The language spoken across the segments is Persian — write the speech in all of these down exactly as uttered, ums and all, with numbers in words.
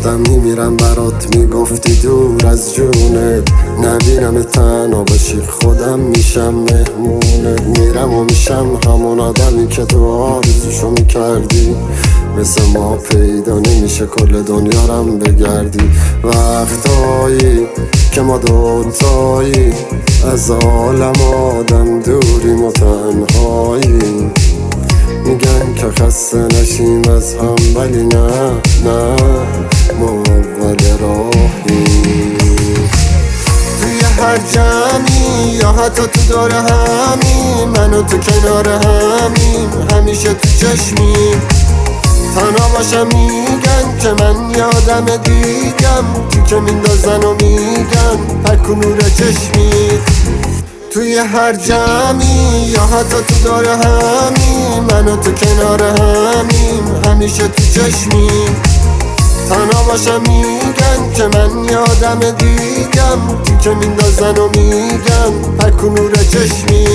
داشتم میمیرم برات میگفتی دور از جونت، نبینم تنها باشی خودم میشم مهمونت. میرم و میشم همون آدمی که تو آرزوشو میکردی، مثل ما پیدا نمیشه کل دنیا رم بگردی. وقتایی که ما دوتایی از عالم آدم دوریم و تنهایی، میگن که خسته نشیم از هم ولی نه نه ما اول راهیم. توی هر جمعی یا حتی تو دور همیم، من و تو کنار همیم، همیشه تو چشمیم. تنها باشم میگن که من یادم دیگم، تیکه میندازن و میگن پک و نور چشمی. توی هر جمعی یا حتی تو دور همیم، من و تو کنار همیم، همیشه تو چشمیم. تنها باشم میگن که من یادم دیگم، تیکه میندازن و میگن پک و نور چشمی.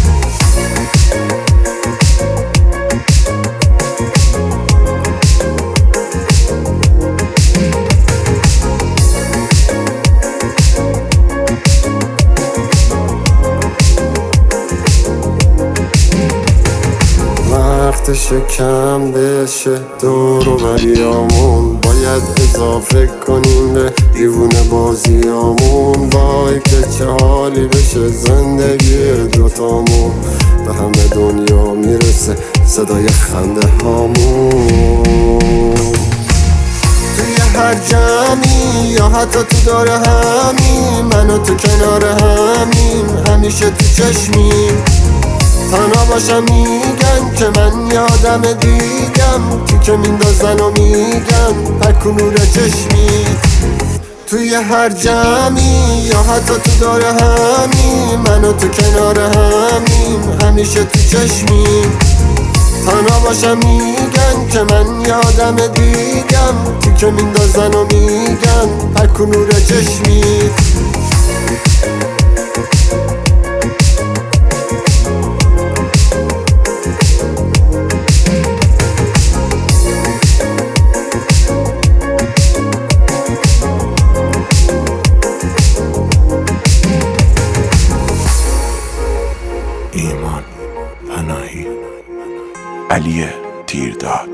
وقتشه کم بشه دور و بریامون، باید اضافه کنیم به دیوونه بازیامون. وای که چه حالی بشه زندگی دوتامون، به همه دنیا میرسه صدای خنده هامون. توی هر جمعی یا حتی تو دور همیم، من و تو کنار همیم، همیشه تو چشمیم. تنها باشم میگن که من یادم دیگم، تیکه میندازن و میگن پک و نور چشمی. توی هر جمعی یا حتی تو دور همیم، من و تو کنار همیم، همیشه تو چشمیم. تنها باشم میگن که من یادم دیگم، تیکه میندازن و میگن پک و نور چشمی. ایمان پناهی، علی تیرداد.